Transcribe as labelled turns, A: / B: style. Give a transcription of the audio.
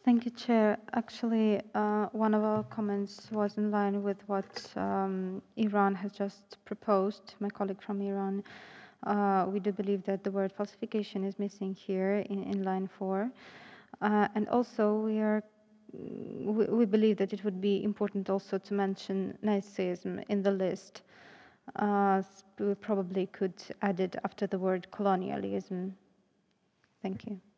A: Thank you, Chair. Actually, one of our comments was in line with what Iran has just proposed, my colleague from Iran. We do believe that the word falsification is missing here in line 4. And also, we believe that it would be important also to mention Nazism in the list. We probably could add it after the word colonialism. Thank you.